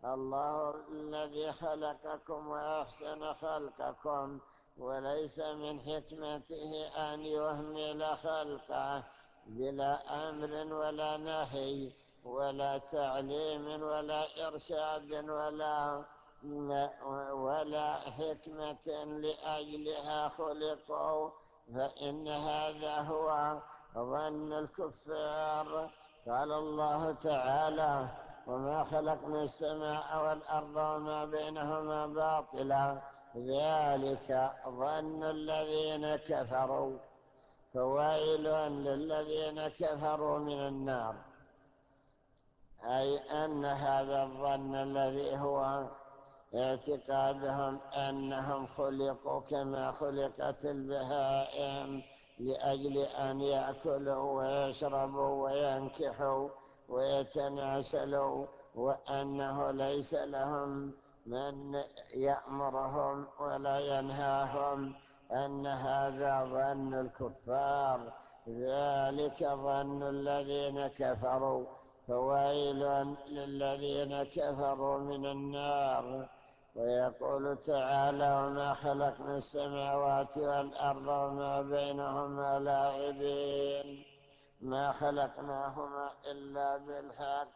الله الذي خلقكم وأحسن خلقكم، وليس من حكمته أن يهمل خلقه بلا أمر ولا نهي ولا تعليم ولا إرشاد ولا حكمة لأجلها خلقوا، فإن هذا هو ظن الكفار. قال الله تعالى: وما خلقنا السماء والأرض وما بينهما باطلا ذلك ظن الذين كفروا. فويل للذين كفروا من النار، أي أن هذا الظن الذي هو اعتقادهم أنهم خلقوا كما خلقت البهائم لأجل أن يأكلوا ويشربوا وينكحوا ويتناسلوا، وأنه ليس لهم من يأمرهم ولا ينهاهم، أن هذا ظن الكفار. ذلك ظن الذين كفروا، فويل للذين كفروا من النار. ويقول تعالى: وما خلقنا السماوات والأرض وما بينهما لاعبين، ما خلقناهما إلا بالحق.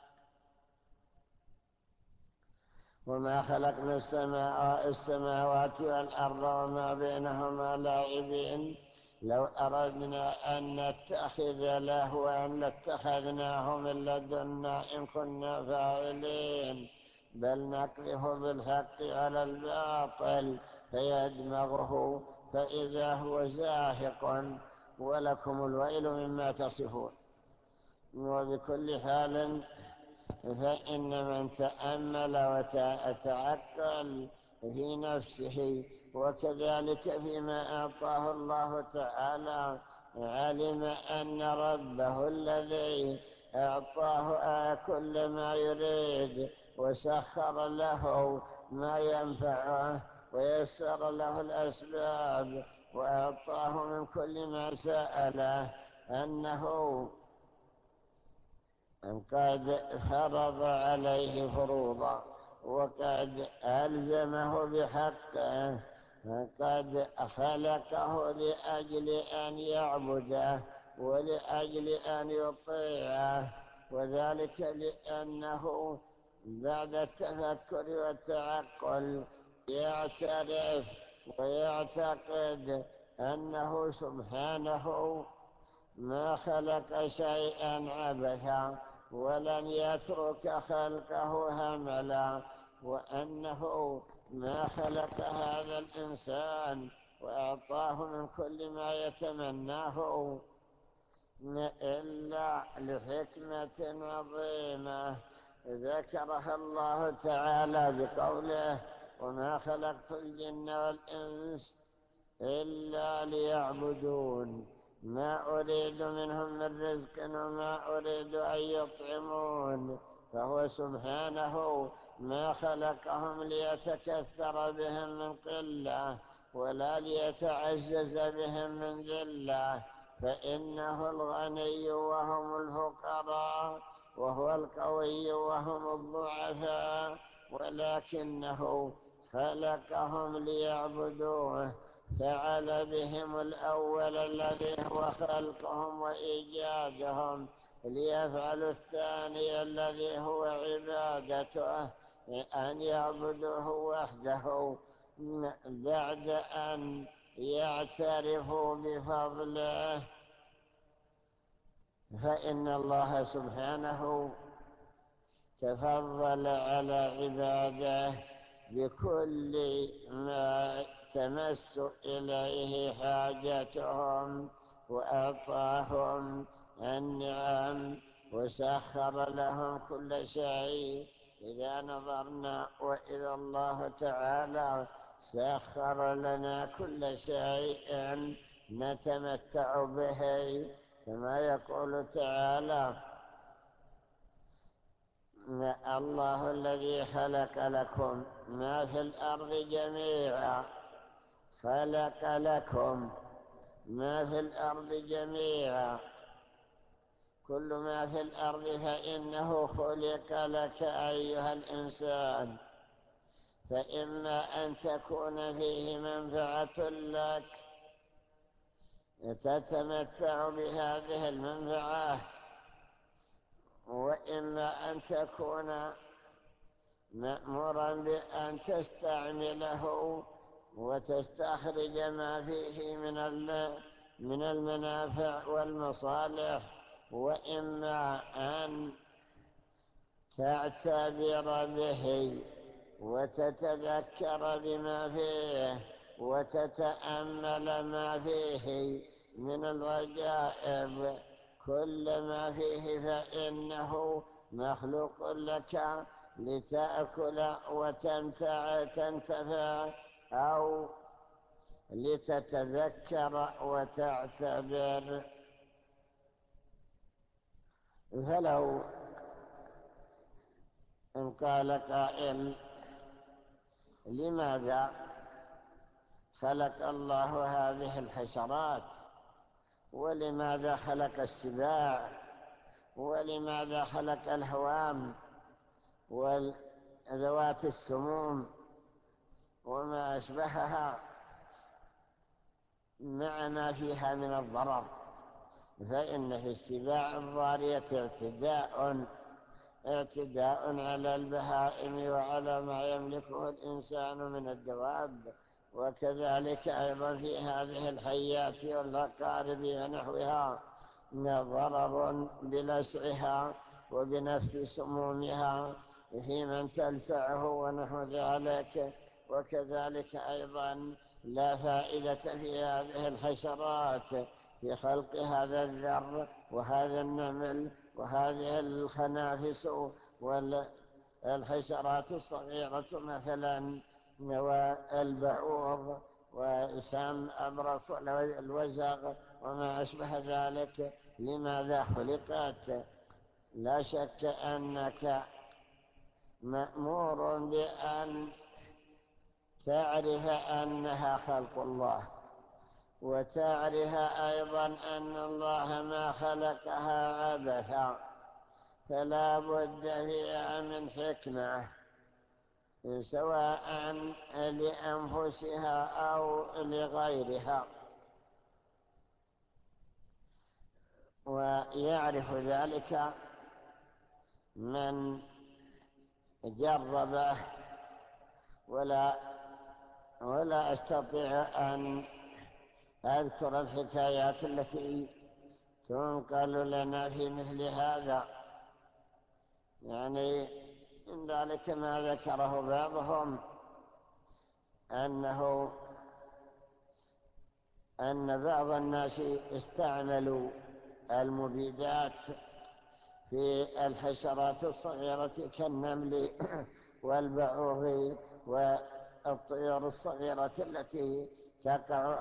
وما خلقنا السماوات والأرض وما بينهما لاعبين، لو أردنا أن نتخذ لهوا لاتخذناه من لدنا إن كنا فاعلين، بل نقذف بالحق على الباطل فيدمغه فإذا هو زاهق، ولكم الويل مما تصفون. وبكل حال، فإن من تأمل وتعقل في نفسه وكذلك فيما أعطاه الله تعالى، علم أن ربه الذي أعطاه كل ما يريد وسخر له ما ينفعه ويسر له الأسباب وأعطاه من كل ما سأله، أنه قد فرض عليه فروضا وقد ألزمه بحقه، قد خلقه لأجل أن يعبده ولأجل أن يطيعه، وذلك لأنه بعد التفكر والتعقل يعترف ويعتقد أنه سبحانه ما خلق شيئا عبثا ولن يترك خلقه هملا، وأنه ما خلق هذا الإنسان وأعطاه من كل ما يتمناه إلا لحكمة عظيمة ذكرها الله تعالى بقوله: وما خلقت الجن والإنس إلا ليعبدون ما أريد منهم من رزق وما أريد أن يطعمون. فهو سبحانه ما خلقهم ليتكثر بهم من قلة ولا ليتعزز بهم من ذلة، فإنه الغني وهم الفقراء، وهو القوي وهم الضعفاء، ولكنه خلقهم ليعبدوه، فعل بهم الأول الذي هو خلقهم وإيجادهم، ليفعلوا الثاني الذي هو عبادته، أن يعبدوه وحده بعد أن يعترفوا بفضله. فإن الله سبحانه تفضل على عباده بكل ما تمس إليه حاجتهم، وأعطاهم النعم وسخر لهم كل شيء. إذا نظرنا وإذا الله تعالى سخر لنا كل شيء نتمتع به، كما يقول تعالى: الله الذي خلق لكم ما في الأرض جميعا، خلق لكم ما في الأرض جميعا، كل ما في الأرض فإنه خلق لك أيها الإنسان، فإما أن تكون فيه منفعة لك تتمتع بهذه المنفعة، وإما أن تكون مأمورا بأن تستعمله وتستخرج ما فيه من المنافع والمصالح، وإما أن تعتبر به وتتذكر بما فيه وتتأمل ما فيه من العجائب. كل ما فيه فإنه مخلوق لك لتأكل تنتفع أو لتتذكر وتعتبر. فلو إن قال قائل: لماذا خلق الله هذه الحشرات؟ ولماذا خلق السباع؟ ولماذا خلق الهوام وذوات السموم وما أشبهها مع ما فيها من الضرر؟ فإن في السباع الضارية اعتداء على البهائم وعلى ما يملكه الإنسان من الدواب، وكذلك أيضا في هذه الحيات والعقارب ونحوها ضرر بلسعها وبنفس سمومها في من تلسعه ونحو ذلك. وكذلك أيضا لا فائدة في هذه الحشرات في خلق هذا الذر وهذا النمل وهذه الخنافس والحشرات الصغيرة مثلا والبعوض وسام أبرص والوزغ وما أشبه ذلك. لماذا خلقت؟ لا شك أنك مأمور بأن تعرف أنها خلق الله، وتعرف أيضا أن الله ما خلقها عبثا، فلا بد فيها من حكمة سواء لأنفسها أو لغيرها. ويعرف ذلك من جربه، ولا أستطيع أن أذكر الحكايات التي تنقل لنا في مثل هذا. يعني من ذلك ما ذكره بعضهم أن بعض الناس استعملوا المبيدات في الحشرات الصغيرة كالنمل والبعوض والطيور الصغيرة التي تقع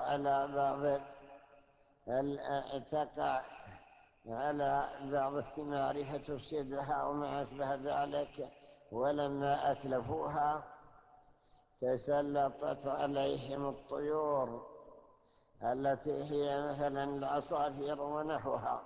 على بعض الثمار فتفسدها وما أشبه ذلك. ولما أتلفوها تسلطت عليهم الطيور التي هي مثلا العصافير ونحوها،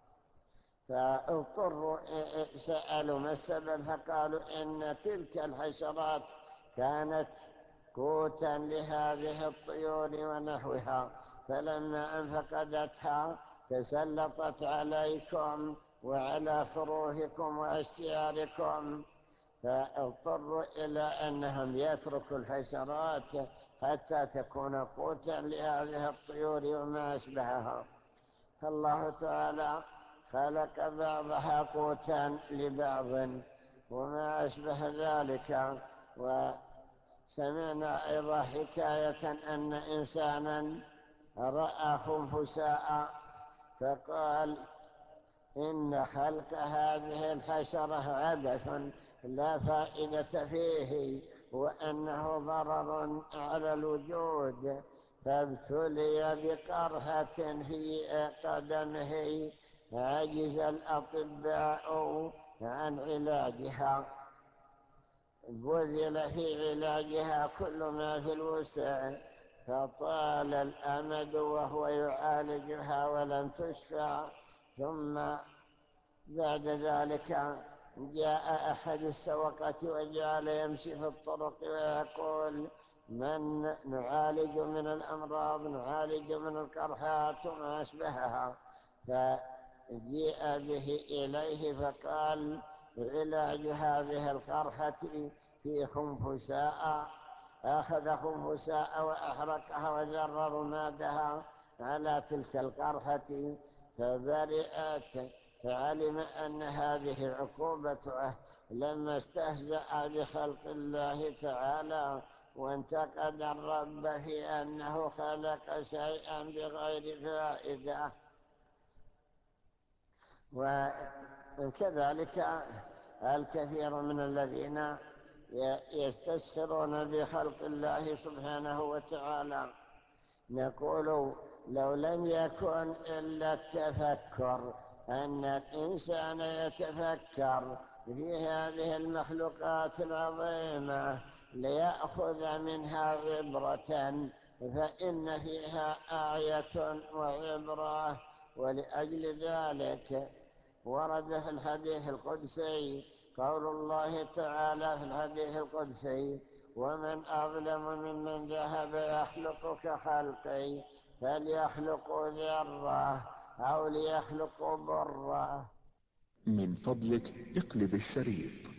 فاضطروا سألوا ما السبب، فقالوا إن تلك الحشرات كانت قوتا لهذه الطيور ونحوها، فلما أن فقدتها تسلطت عليكم وعلى خروفكم وأشجاركم، فاضطروا إلى أنهم يتركوا الحشرات حتى تكون قوتا لهذه الطيور وما أشبهها. فالله تعالى خلق بعضها قوتا لبعض وما أشبه ذلك. وسمعنا أيضا حكاية أن إنسانا رأى خنفساء فقال إن خلق هذه الحشرة عبث لا فائدة فيه وأنه ضرر على الوجود، فابتلي بقرحة في قدمه عجز الأطباء عن علاجها، بذل في علاجها كل ما في الوسع، فطال الأمد وهو يعالجها ولم تشفى. ثم بعد ذلك جاء أحد السوقة وجعل يمشي في الطرق ويقول: من نعالج من الأمراض، نعالج من القرحات وما أشبهها. فجيء به إليه فقال: علاج هذه القرحة في خنفساء. أخذ خنفساء وأحرقها وذر رمادها على تلك القرحة فبرئت، فعلم أن هذه عقوبته لما استهزأ بخلق الله تعالى وانتقد الرب في أنه خلق شيئا بغير فائدة. وكذلك الكثير من الذين يستسخرون بخلق الله سبحانه وتعالى. نقول: لو لم يكن إلا التفكر، أن الإنسان يتفكر في هذه المخلوقات العظيمة ليأخذ منها عبرة، فإن فيها آية وعبرة. ولأجل ذلك ورد في الحديث القدسي قول الله تعالى في الحديث القدسي: ومن أظلم ممن ذهب يخلق كخلقي، فليخلقوا ذرة أو ليخلقوا برة. من فضلك اقلب الشريط.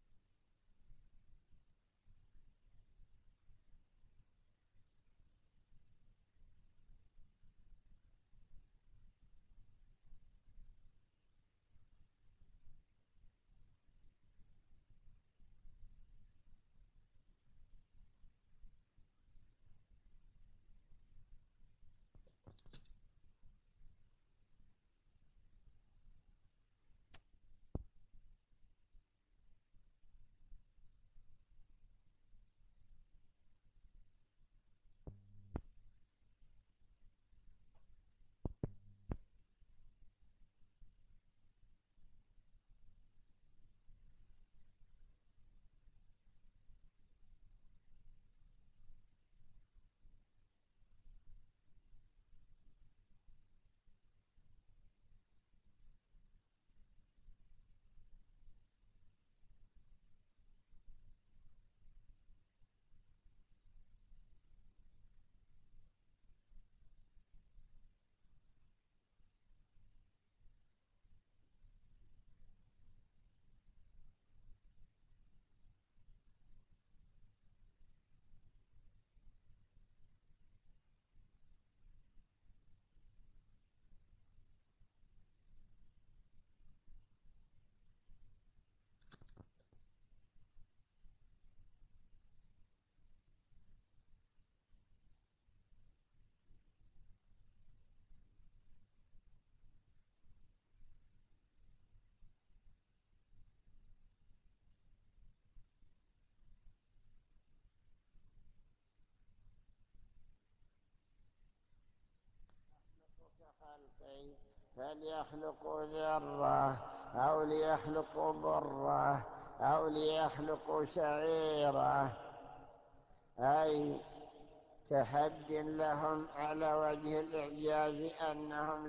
كخلقي، فليخلقوا ذرة أو ليخلقوا برة أو ليخلقوا شعيرة، أي تحد لهم على وجه الإعجاز أنهم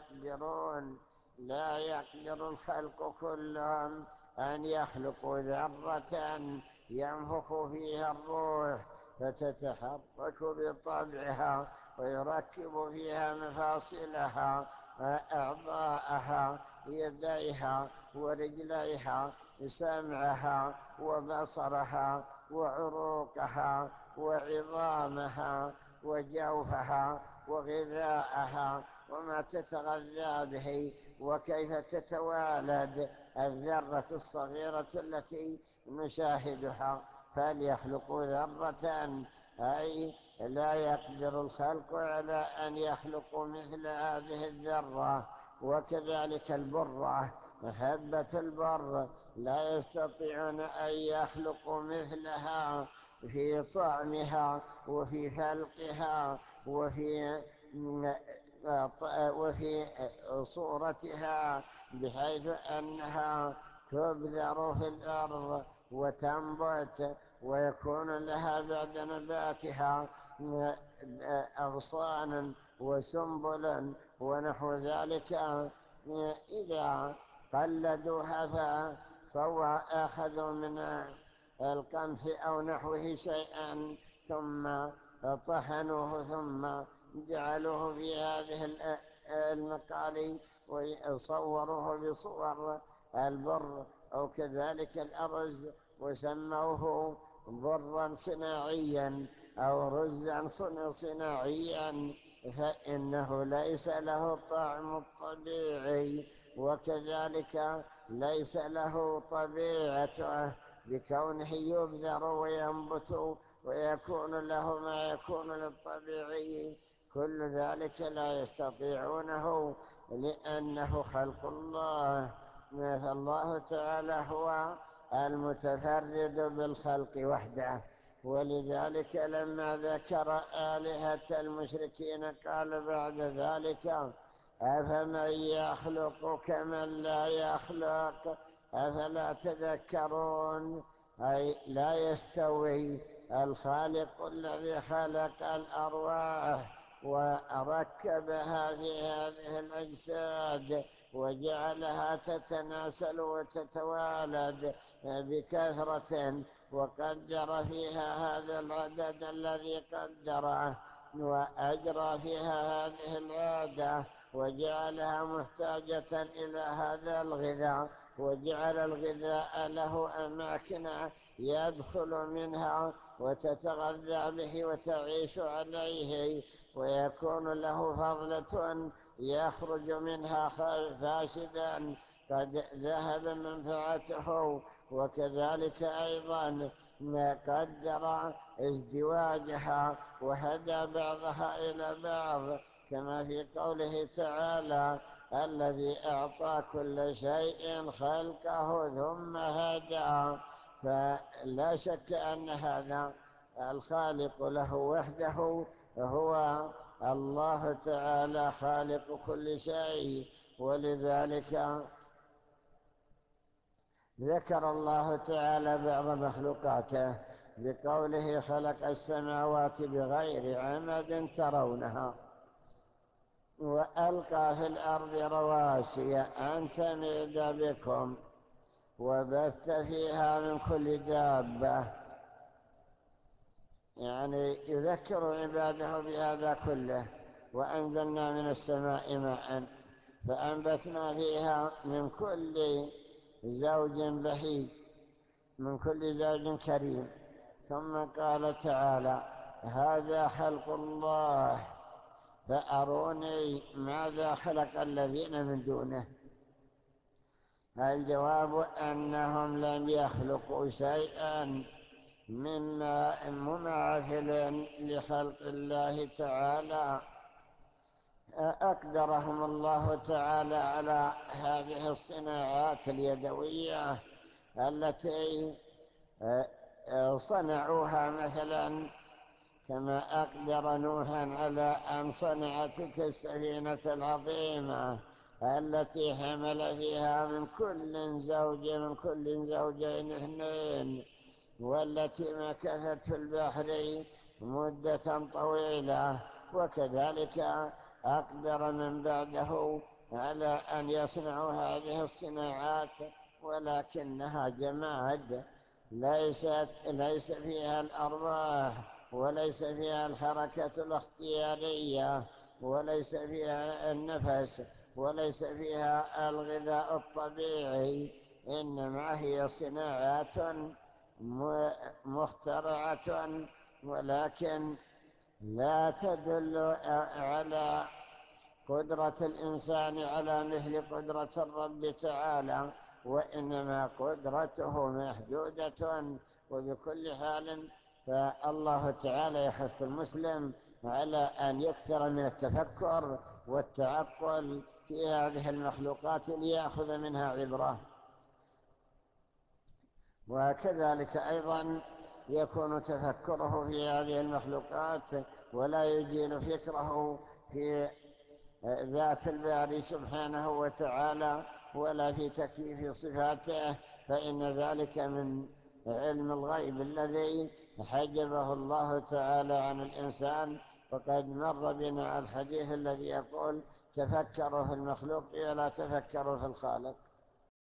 لا يقدر الخلق كلهم أن يخلقوا ذرة ينفخ فيها الروح فتتحرك بطبعها ويركب فيها مفاصلها أعضاءها، يديها ورجليها، سمعها وبصرها وعروقها وعظامها وجوفها وغذاءها وما تتغذى به، وكيف تتوالد الذرة الصغيرة التي نشاهدها. فليخلقوا ذرة، أي لا يقدر الخلق على أن يخلقوا مثل هذه الذرة. وكذلك البرة، حبة البر لا يستطيعون أن يخلقوا مثلها في طعمها وفي فلقها وفي صورتها، بحيث أنها تبذر في الأرض وتنبت ويكون لها بعد نباتها أغصان وسنبل ونحو ذلك. إذا قلدوها أخذوا من القمح أو نحوه شيئا ثم طحنوه ثم جعلوه في هذه المقالي وصوروه بصور البر أو كذلك الأرز وسموه برا صناعيا أو رزا صناعيا، فإنه ليس له الطعم الطبيعي، وكذلك ليس له طبيعته بكونه يبذر وينبت ويكون له ما يكون للطبيعي. كل ذلك لا يستطيعونه لأنه خلق الله، فالله تعالى هو المتفرد بالخلق وحده. ولذلك لما ذكر آلهة المشركين قال بعد ذلك: أفمن يخلق كمن لا يخلق أفلا تذكرون. أي لا يستوي الخالق الذي خلق الأرواح وركبها في هذه الأجساد وجعلها تتناسل وتتوالد بكثرة، وقدر فيها هذا العدد الذي قدره، وأجرى فيها هذه العادة، وجعلها محتاجة إلى هذا الغذاء، وجعل الغذاء له أماكن يدخل منها وتتغذى به وتعيش عليه، ويكون له فضلة يخرج منها فاسدا قد ذهب منفعته. وكذلك أيضا قدر ازدواجها وهدى بعضها إلى بعض، كما في قوله تعالى: الذي أعطى كل شيء خلقه ثم هدى. فلا شك أن هذا الخالق له وحده هو الله تعالى خالق كل شيء. ولذلك ذكر الله تعالى بعض مخلوقاته بقوله: خلق السماوات بغير عمد ترونها وألقى في الأرض رواسي أن تميد بكم وبث فيها من كل دابة. يعني يذكر عباده بهذا كله. وأنزلنا من السماء ماء فأنبتنا فيها من كل زوج بهيج، من كل زوج كريم. ثم قال تعالى: هذا خلق الله فأروني ماذا خلق الذين من دونه. الجواب أنهم لم يخلقوا شيئا مما مماثل لخلق الله تعالى. أقدرهم الله تعالى على هذه الصناعات اليدوية التي صنعوها، مثلا كما أقدر نوحا على أن صنع تلك السفينة العظيمة التي حمل فيها من كل زوجين اثنين، والتي مكثت في البحر مدة طويلة. وكذلك أقدر من بعده على أن يصنعوا هذه الصناعات، ولكنها جماد ليس فيها الأرواح، وليس فيها الحركة الاختيارية، وليس فيها النفس، وليس فيها الغذاء الطبيعي، إنما هي صناعات مخترعة، ولكن لا تدل على قدرة الإنسان على مثل قدرة الرب تعالى، وإنما قدرته محدودة. وبكل حال فالله تعالى يحث المسلم على أن يكثر من التفكر والتعقل في هذه المخلوقات ليأخذ منها عبرة. وكذلك أيضا يكون تفكره في هذه المخلوقات ولا يجيل فكره في ذات الباري سبحانه وتعالى ولا في تكييف صفاته، فإن ذلك من علم الغيب الذي حجبه الله تعالى عن الإنسان. وقد مر بنا الحديث الذي يقول: تفكروا في المخلوق ولا تفكروا في الخالق.